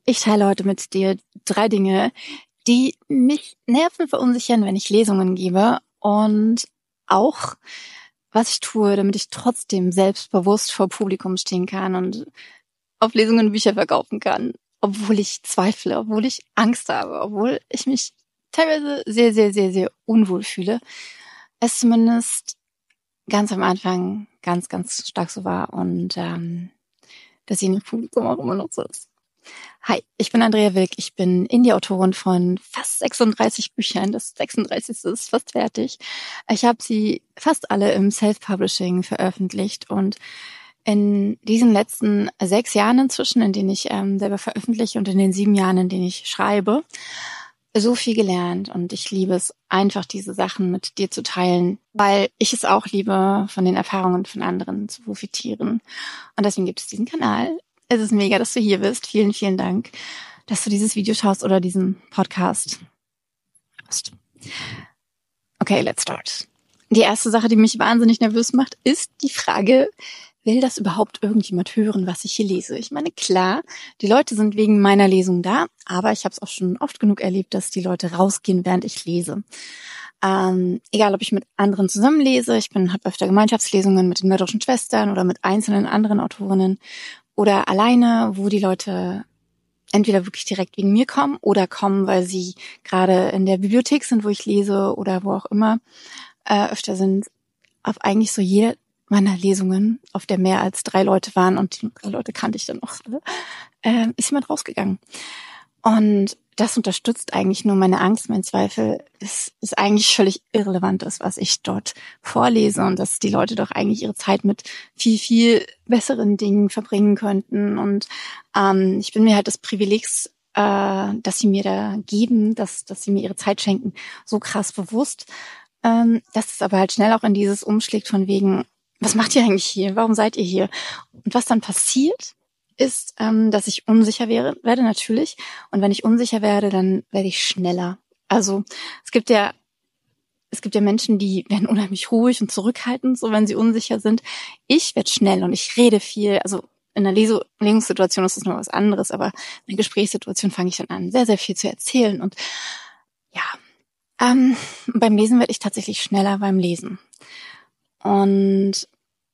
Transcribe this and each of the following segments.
Ich teile heute mit dir 3 Dinge, die mich nerven, verunsichern, wenn ich Lesungen gebe und auch, was ich tue, damit ich trotzdem selbstbewusst vor Publikum stehen kann und auf Lesungen Bücher verkaufen kann, obwohl ich zweifle, obwohl ich Angst habe, obwohl ich mich teilweise sehr, sehr, sehr, sehr unwohl fühle. Es zumindest ganz am Anfang ganz, ganz stark so war und dass sie im Publikum auch immer noch so ist. Hi, ich bin Andrea Wilk. Ich bin Indie-Autorin von fast 36 Büchern. Das 36. ist fast fertig. Ich habe sie fast alle im Self-Publishing veröffentlicht und in diesen letzten 6 Jahren inzwischen, in denen ich selber veröffentliche und in den 7 Jahren, in denen ich schreibe, so viel gelernt und ich liebe es einfach, diese Sachen mit dir zu teilen, weil ich es auch liebe, von den Erfahrungen von anderen zu profitieren. Und deswegen gibt es diesen Kanal. Es ist mega, dass du hier bist. Vielen, vielen Dank, dass du dieses Video schaust oder diesen Podcast hörst. Okay, let's start. Die erste Sache, die mich wahnsinnig nervös macht, ist die Frage, will das überhaupt irgendjemand hören, was ich hier lese? Ich meine, klar, die Leute sind wegen meiner Lesung da, aber ich habe es auch schon oft genug erlebt, dass die Leute rausgehen, während ich lese. Egal, ob ich mit anderen zusammenlese, habe öfter Gemeinschaftslesungen mit den mörderischen Schwestern oder mit einzelnen anderen Autorinnen oder alleine, wo die Leute entweder wirklich direkt wegen mir kommen oder kommen, weil sie gerade in der Bibliothek sind, wo ich lese oder wo auch immer öfter sind. Auf eigentlich so jede meiner Lesungen, auf der mehr als 3 Leute waren und die 3 Leute kannte ich dann auch alle, ist jemand rausgegangen. Und das unterstützt eigentlich nur meine Angst, mein Zweifel. Es ist eigentlich völlig irrelevant, was ich dort vorlese und dass die Leute doch eigentlich ihre Zeit mit viel, viel besseren Dingen verbringen könnten. Und ich bin mir halt des Privilegs, dass sie mir da geben, dass sie mir ihre Zeit schenken, so krass bewusst, dass es aber halt schnell auch in dieses umschlägt von wegen, was macht ihr eigentlich hier? Warum seid ihr hier? Und was dann passiert, ist, dass ich unsicher werde natürlich. Und wenn ich unsicher werde, dann werde ich schneller. Also es gibt ja Menschen, die werden unheimlich ruhig und zurückhaltend, so wenn sie unsicher sind. Ich werde schnell und ich rede viel. Also in einer Lesungssituation ist das noch was anderes, aber in einer Gesprächssituation fange ich dann an, sehr, sehr viel zu erzählen. Und ja, beim Lesen werde ich tatsächlich schneller beim Lesen. Und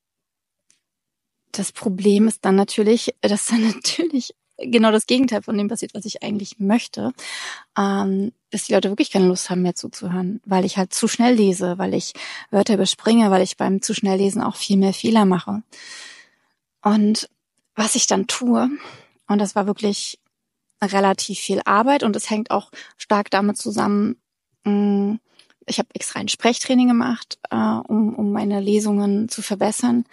das Problem ist dann natürlich, dass dann natürlich genau das Gegenteil von dem passiert, was ich eigentlich möchte, dass die Leute wirklich keine Lust haben, mehr zuzuhören, weil ich halt zu schnell lese, weil ich Wörter überspringe, weil ich beim zu schnell lesen auch viel mehr Fehler mache. Und was ich dann tue, und das war wirklich relativ viel Arbeit und es hängt auch stark damit zusammen, ich habe extra ein Sprechtraining gemacht, um meine Lesungen zu verbessern.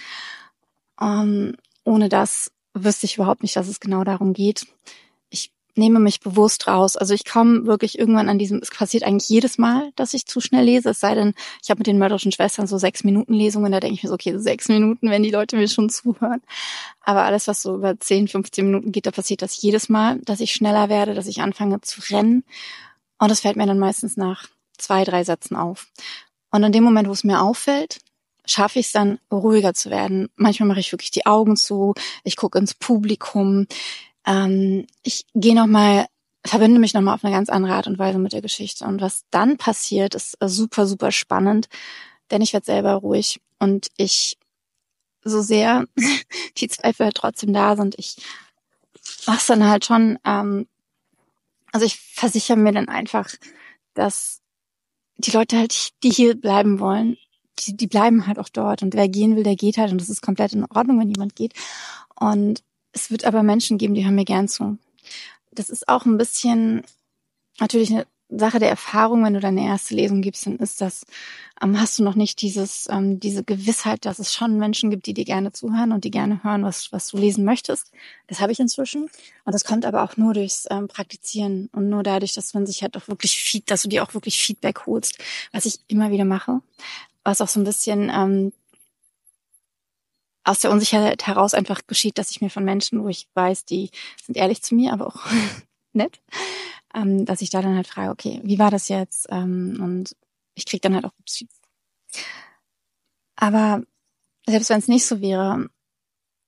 Ohne das wüsste ich überhaupt nicht, dass es genau darum geht. Ich nehme mich bewusst raus. Also ich komme wirklich irgendwann es passiert eigentlich jedes Mal, dass ich zu schnell lese, es sei denn, ich habe mit den mörderischen Schwestern so 6-Minuten-Lesungen, da denke ich mir so, okay, 6 Minuten, wenn die Leute mir schon zuhören. Aber alles, was so über 10, 15 Minuten geht, da passiert das jedes Mal, dass ich schneller werde, dass ich anfange zu rennen. Und das fällt mir dann meistens nach 2, 3 Sätzen auf. Und in dem Moment, wo es mir auffällt, schaffe ich es dann, ruhiger zu werden. Manchmal mache ich wirklich die Augen zu, ich gucke ins Publikum, ich verbinde mich nochmal auf eine ganz andere Art und Weise mit der Geschichte. Und was dann passiert, ist super, super spannend, denn ich werde selber ruhig und so sehr die Zweifel halt trotzdem da sind, ich mache es dann halt schon, also ich versichere mir dann einfach, dass die Leute halt, die hier bleiben wollen, die bleiben halt auch dort. Und wer gehen will, der geht halt. Und das ist komplett in Ordnung, wenn jemand geht. Und es wird aber Menschen geben, die hören mir gern zu. Das ist auch ein bisschen natürlich eine Sache der Erfahrung. Wenn du deine erste Lesung gibst, dann hast du noch nicht diese Gewissheit, dass es schon Menschen gibt, die dir gerne zuhören und die gerne hören, was du lesen möchtest. Das habe ich inzwischen. Und das kommt aber auch nur durchs Praktizieren und nur dadurch, dass man sich halt auch wirklich dass du dir auch wirklich Feedback holst, was ich immer wieder mache. Was auch so ein bisschen aus der Unsicherheit heraus einfach geschieht, dass ich mir von Menschen, wo ich weiß, die sind ehrlich zu mir, aber auch nett, dass ich da dann halt frage, okay, wie war das jetzt? Und ich kriege dann halt auch gutes Feedback. Aber selbst wenn es nicht so wäre,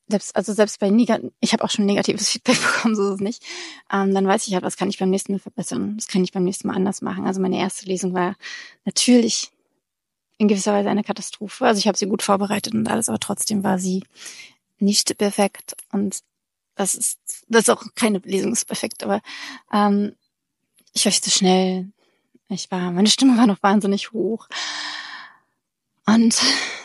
selbst bei ich habe auch schon negatives Feedback bekommen, so ist es nicht. Dann weiß ich halt, was kann ich beim nächsten Mal verbessern, was kann ich beim nächsten Mal anders machen. Also meine erste Lesung war natürlich in gewisser Weise eine Katastrophe. Also ich habe sie gut vorbereitet und alles, aber trotzdem war sie nicht perfekt. Und das ist auch keine Lesung ist perfekt, aber ich war viel zu schnell. Meine Stimme war noch wahnsinnig hoch. Und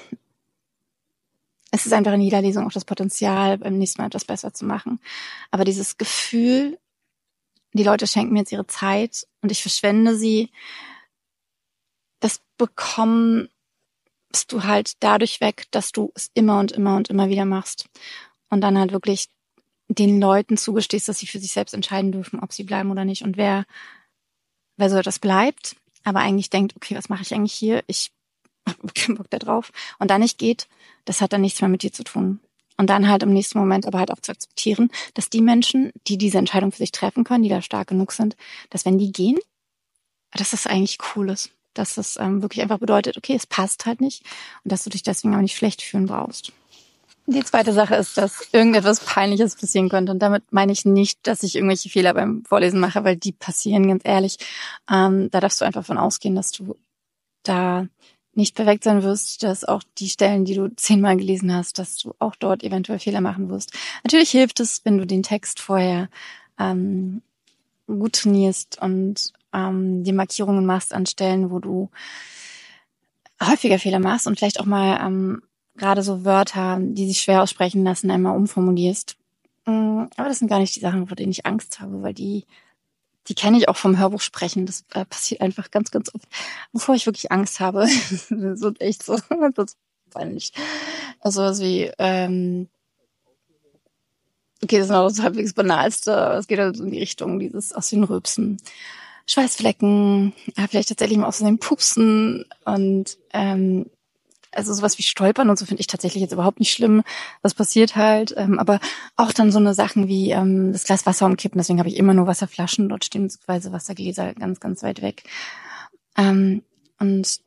es ist einfach in jeder Lesung auch das Potenzial, beim nächsten Mal etwas besser zu machen. Aber dieses Gefühl, die Leute schenken mir jetzt ihre Zeit und ich verschwende sie, das bekommst du halt dadurch weg, dass du es immer und immer und immer wieder machst. Und dann halt wirklich den Leuten zugestehst, dass sie für sich selbst entscheiden dürfen, ob sie bleiben oder nicht. Und wer so etwas bleibt, aber eigentlich denkt, okay, was mache ich eigentlich hier? Ich habe keinen Bock da drauf. Und dann nicht geht, das hat dann nichts mehr mit dir zu tun. Und dann halt im nächsten Moment aber halt auch zu akzeptieren, dass die Menschen, die diese Entscheidung für sich treffen können, die da stark genug sind, dass wenn die gehen, dass das eigentlich cool ist. Dass das wirklich einfach bedeutet, okay, es passt halt nicht und dass du dich deswegen auch nicht schlecht fühlen brauchst. Die zweite Sache ist, dass irgendetwas Peinliches passieren könnte. Und damit meine ich nicht, dass ich irgendwelche Fehler beim Vorlesen mache, weil die passieren, ganz ehrlich. Da darfst du einfach von ausgehen, dass du da nicht perfekt sein wirst, dass auch die Stellen, die du 10-mal gelesen hast, dass du auch dort eventuell Fehler machen wirst. Natürlich hilft es, wenn du den Text vorher gut trainierst und die Markierungen machst an Stellen, wo du häufiger Fehler machst und vielleicht auch mal gerade so Wörter, die sich schwer aussprechen lassen, einmal umformulierst. Aber das sind gar nicht die Sachen, vor denen ich Angst habe, weil die kenne ich auch vom Hörbuch sprechen. Das passiert einfach ganz, ganz oft. Wovor ich wirklich Angst habe, so echt so, das ist peinlich. Also was wie, okay, das ist noch das halbwegs Banalste, aber es geht halt in die Richtung dieses aus den Rülpsen. Schweißflecken, vielleicht tatsächlich mal aus dem Pupsen und also sowas wie Stolpern und so finde ich tatsächlich jetzt überhaupt nicht schlimm. Das passiert halt. Aber auch dann so eine Sachen wie das Glas Wasser umkippen. Deswegen habe ich immer nur Wasserflaschen dort stehen, beziehungsweise Wassergläser ganz, ganz weit weg. Und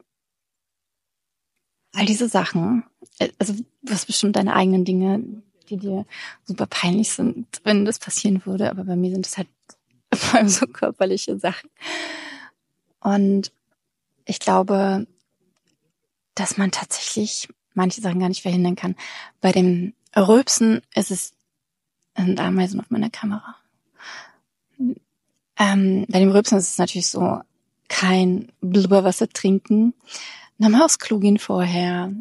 all diese Sachen, also du hast bestimmt deine eigenen Dinge, die dir super peinlich sind, wenn das passieren würde. Aber bei mir sind es halt vor allem so körperliche Sachen. Und ich glaube, dass man tatsächlich manche Sachen gar nicht verhindern kann. Bei dem Rülpsen ist es ein Ameisen auf meiner Kamera. Bei dem Rülpsen ist es natürlich so, kein Blubberwasser trinken, nochmal aufs Klo gehen vorher.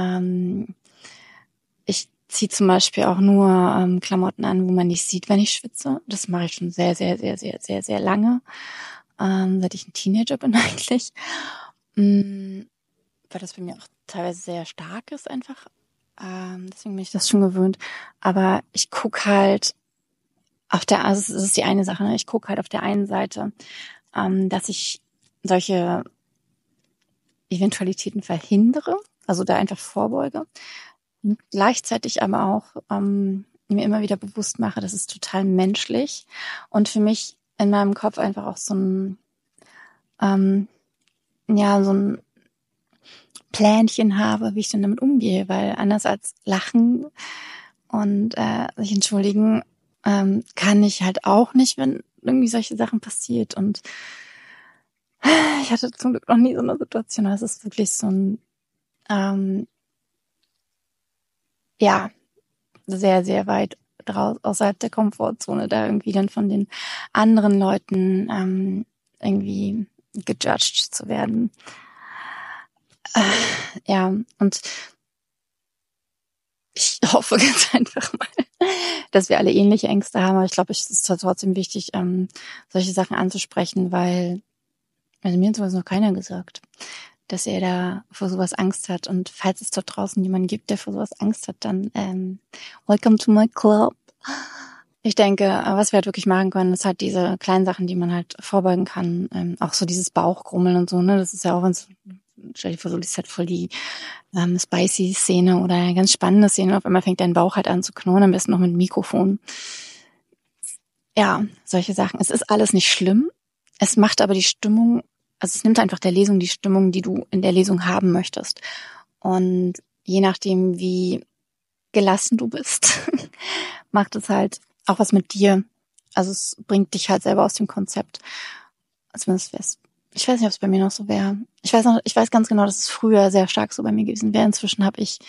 Ich ziehe zum Beispiel auch nur Klamotten an, wo man nicht sieht, wenn ich schwitze. Das mache ich schon sehr, sehr, sehr, sehr, sehr, sehr lange. Seit ich ein Teenager bin eigentlich. Weil das bei mir auch teilweise sehr stark ist einfach. Deswegen bin ich das schon gewöhnt. Aber ich gucke halt also es ist die eine Sache, ne? Ich gucke halt auf der einen Seite, dass ich solche Eventualitäten verhindere, also da einfach vorbeuge. Und gleichzeitig aber auch mir immer wieder bewusst mache, das ist total menschlich und für mich in meinem Kopf einfach auch so ein so ein Plänchen habe, wie ich dann damit umgehe, weil anders als lachen und sich entschuldigen kann ich halt auch nicht, wenn irgendwie solche Sachen passiert. Und ich hatte zum Glück noch nie so eine Situation. Das ist wirklich so ein sehr, sehr weit außerhalb der Komfortzone, da irgendwie dann von den anderen Leuten irgendwie gejudged zu werden. Und ich hoffe ganz einfach mal, dass wir alle ähnliche Ängste haben. Aber ich glaube, es ist trotzdem wichtig, solche Sachen anzusprechen, weil mir hat sowas noch keiner gesagt, dass er da vor sowas Angst hat. Und falls es dort draußen jemanden gibt, der vor sowas Angst hat, dann welcome to my club. Ich denke, was wir halt wirklich machen können, ist halt diese kleinen Sachen, die man halt vorbeugen kann. Auch so dieses Bauchgrummeln und so, ne? Das ist ja auch, stell dir vor, du liest halt voll die spicy Szene oder eine ganz spannende Szene. Auf einmal fängt dein Bauch halt an zu knurren, am besten noch mit Mikrofon. Ja, solche Sachen. Es ist alles nicht schlimm. Es macht aber die Stimmung, also es nimmt einfach der Lesung die Stimmung, die du in der Lesung haben möchtest. Und je nachdem, wie gelassen du bist, macht es halt auch was mit dir. Also es bringt dich halt selber aus dem Konzept. Zumindest wär's. Ich weiß nicht, ob es bei mir noch so wäre. Ich weiß ganz genau, dass es früher sehr stark so bei mir gewesen wäre. Inzwischen habe ich,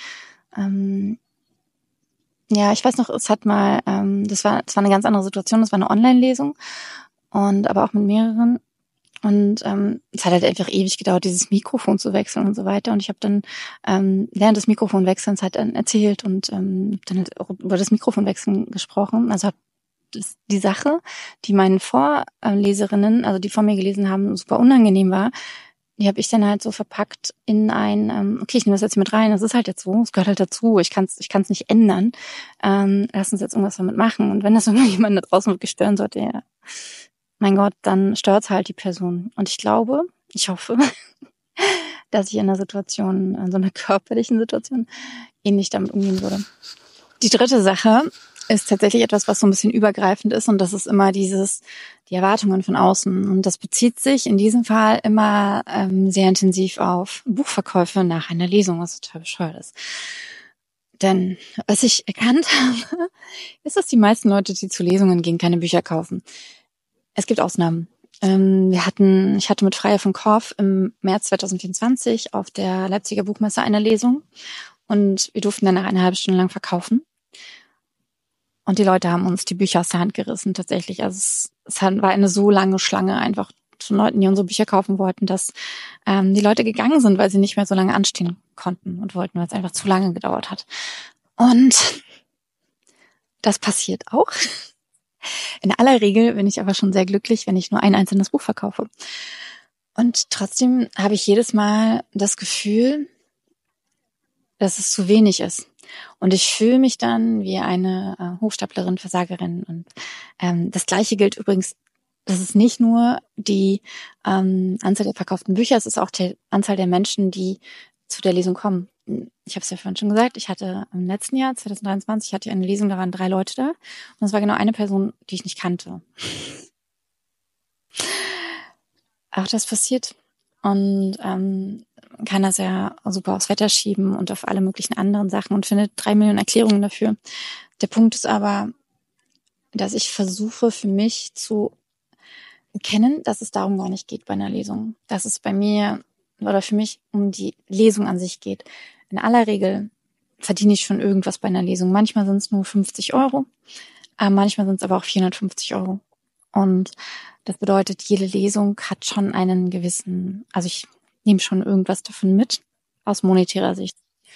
ich weiß noch, es hat mal, das war eine ganz andere Situation. Das war eine Online-Lesung und aber auch mit mehreren. Und es hat halt einfach ewig gedauert, dieses Mikrofon zu wechseln und so weiter. Und ich habe dann während des Mikrofonwechselns halt dann erzählt und dann halt auch über das Mikrofonwechseln gesprochen. Also habe die Sache, die meinen Vorleserinnen, also die vor mir gelesen haben, super unangenehm war, die habe ich dann halt so verpackt in ein, okay, ich nehme das jetzt mit rein, das ist halt jetzt so, es gehört halt dazu, ich kann's nicht ändern. Lass uns jetzt irgendwas damit machen. Und wenn das irgendjemand da draußen wirklich stören sollte, ja, mein Gott, dann stört's halt die Person. Und ich hoffe, dass ich in so einer körperlichen Situation, ähnlich damit umgehen würde. Die dritte Sache ist tatsächlich etwas, was so ein bisschen übergreifend ist, und das ist immer die Erwartungen von außen. Und das bezieht sich in diesem Fall immer sehr intensiv auf Buchverkäufe nach einer Lesung, was total bescheuert ist. Denn was ich erkannt habe, ist, dass die meisten Leute, die zu Lesungen gehen, keine Bücher kaufen. Es gibt Ausnahmen. Ich hatte mit Freya von Korff im März 2024 auf der Leipziger Buchmesse eine Lesung und wir durften danach eine halbe Stunde lang verkaufen. Und die Leute haben uns die Bücher aus der Hand gerissen, tatsächlich. Also es war eine so lange Schlange einfach von Leuten, die unsere Bücher kaufen wollten, dass die Leute gegangen sind, weil sie nicht mehr so lange anstehen konnten und wollten, weil es einfach zu lange gedauert hat. Und das passiert auch. In aller Regel bin ich aber schon sehr glücklich, wenn ich nur ein einzelnes Buch verkaufe. Und trotzdem habe ich jedes Mal das Gefühl, dass es zu wenig ist. Und ich fühle mich dann wie eine Hochstaplerin, Versagerin. Und das Gleiche gilt übrigens, das ist nicht nur die Anzahl der verkauften Bücher, es ist auch die Anzahl der Menschen, die zu der Lesung kommen. Ich habe es ja vorhin schon gesagt, ich hatte im letzten Jahr, 2023, hatte ich eine Lesung, da waren 3 Leute da. Und es war genau eine Person, die ich nicht kannte. Auch das passiert. Und kann das ja super aufs Wetter schieben und auf alle möglichen anderen Sachen und findet 3 Millionen Erklärungen dafür. Der Punkt ist aber, dass ich versuche für mich zu erkennen, dass es darum gar nicht geht bei einer Lesung. Dass es bei mir oder für mich um die Lesung an sich geht. In aller Regel verdiene ich schon irgendwas bei einer Lesung. Manchmal sind es nur 50 €, manchmal sind es aber auch 450 €. Und das bedeutet, jede Lesung hat schon einen gewissen, also ich nehme schon irgendwas davon mit, aus monetärer Sicht.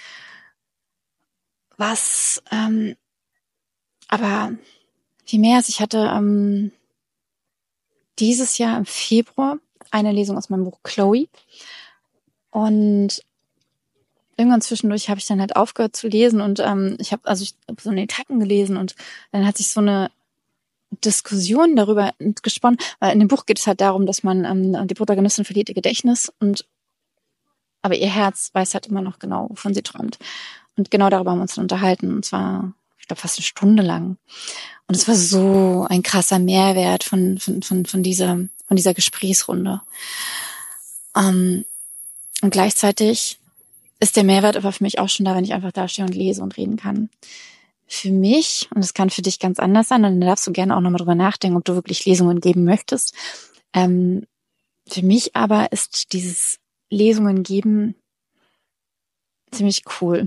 Aber viel mehr ist, ich hatte dieses Jahr im Februar eine Lesung aus meinem Buch Chloe. Und irgendwann zwischendurch habe ich dann halt aufgehört zu lesen und ich habe so in den Etappen gelesen und dann hat sich so eine Diskussion darüber gesponnen, weil in dem Buch geht es halt darum, dass man die Protagonistin verliert ihr Gedächtnis aber ihr Herz weiß halt immer noch genau, wovon sie träumt. Und genau darüber haben wir uns dann unterhalten. Und zwar, ich glaube, fast eine Stunde lang. Und es war so ein krasser Mehrwert von dieser Gesprächsrunde. Und gleichzeitig ist der Mehrwert aber für mich auch schon da, wenn ich einfach da stehe und lese und reden kann. Für mich, und das kann für dich ganz anders sein, und dann darfst du gerne auch nochmal drüber nachdenken, ob du wirklich Lesungen geben möchtest. Für mich aber ist dieses Lesungen geben ziemlich cool.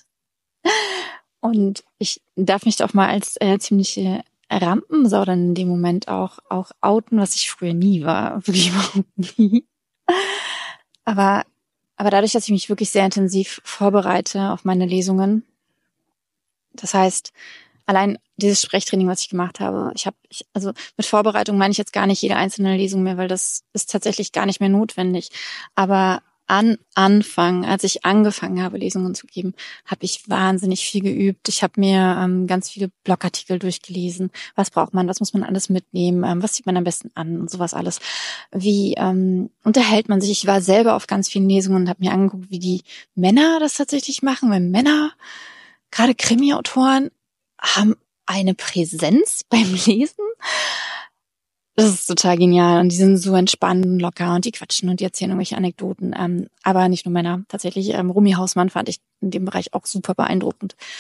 Und ich darf mich auch mal als ziemliche Rampensau dann in dem Moment auch outen, was ich früher nie war. Wirklich überhaupt nie. Aber dadurch, dass ich mich wirklich sehr intensiv vorbereite auf meine Lesungen, das heißt, allein dieses Sprechtraining, was ich gemacht habe, also mit Vorbereitung meine ich jetzt gar nicht jede einzelne Lesung mehr, weil das ist tatsächlich gar nicht mehr notwendig. Aber Anfang, als ich angefangen habe, Lesungen zu geben, habe ich wahnsinnig viel geübt. Ich habe mir ganz viele Blogartikel durchgelesen. Was braucht man? Was muss man alles mitnehmen? Was sieht man am besten an? Und sowas alles. Wie unterhält man sich? Ich war selber auf ganz vielen Lesungen und habe mir angeguckt, wie die Männer das tatsächlich machen. Weil Männer, gerade Krimi-Autoren, haben eine Präsenz beim Lesen. Das ist total genial und die sind so entspannt und locker und die quatschen und die erzählen irgendwelche Anekdoten. Aber nicht nur Männer. Tatsächlich, Romy Hausmann fand ich in dem Bereich auch super beeindruckend.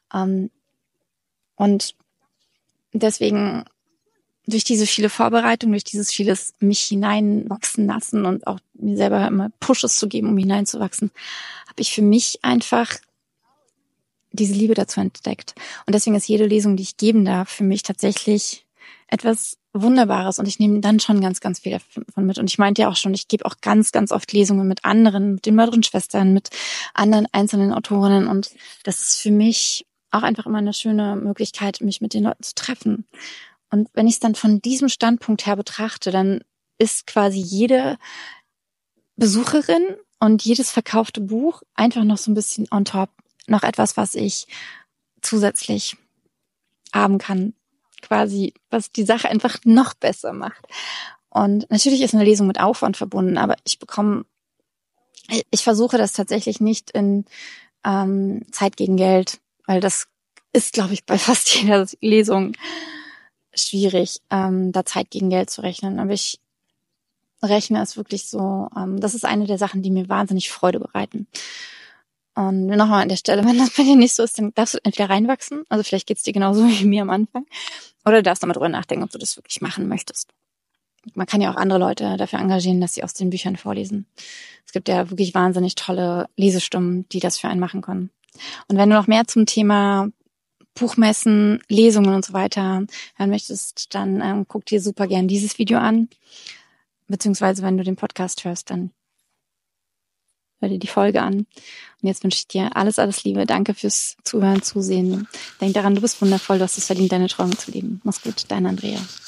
Und deswegen durch diese viele Vorbereitung, durch dieses vieles mich hineinwachsen lassen und auch mir selber immer Pushes zu geben, um hineinzuwachsen, habe ich für mich einfach diese Liebe dazu entdeckt. Und deswegen ist jede Lesung, die ich geben darf, für mich tatsächlich etwas Wunderbares. Und ich nehme dann schon ganz, ganz viel davon mit. Und ich meinte ja auch schon, ich gebe auch ganz, ganz oft Lesungen mit anderen, mit den Mörderschwestern, mit anderen einzelnen Autorinnen. Und das ist für mich auch einfach immer eine schöne Möglichkeit, mich mit den Leuten zu treffen. Und wenn ich es dann von diesem Standpunkt her betrachte, dann ist quasi jede Besucherin und jedes verkaufte Buch einfach noch so ein bisschen on top, noch etwas, was ich zusätzlich haben kann, quasi, was die Sache einfach noch besser macht. Und natürlich ist eine Lesung mit Aufwand verbunden, aber ich versuche das tatsächlich nicht in Zeit gegen Geld, weil das ist, glaube ich, bei fast jeder Lesung schwierig, da Zeit gegen Geld zu rechnen. Aber ich rechne es wirklich so, das ist eine der Sachen, die mir wahnsinnig Freude bereiten. Und nochmal an der Stelle, wenn das bei dir nicht so ist, dann darfst du entweder reinwachsen, also vielleicht geht's dir genauso wie mir am Anfang, oder du darfst nochmal drüber nachdenken, ob du das wirklich machen möchtest. Man kann ja auch andere Leute dafür engagieren, dass sie aus den Büchern vorlesen. Es gibt ja wirklich wahnsinnig tolle Lesestimmen, die das für einen machen können. Und wenn du noch mehr zum Thema Buchmessen, Lesungen und so weiter hören möchtest, dann guck dir super gern dieses Video an. Beziehungsweise, wenn du den Podcast hörst, dann hör dir die Folge an. Und jetzt wünsche ich dir alles, alles Liebe. Danke fürs Zuhören, Zusehen. Denk daran, du bist wundervoll, du hast es verdient, deine Träume zu leben. Mach's gut, dein Andrea.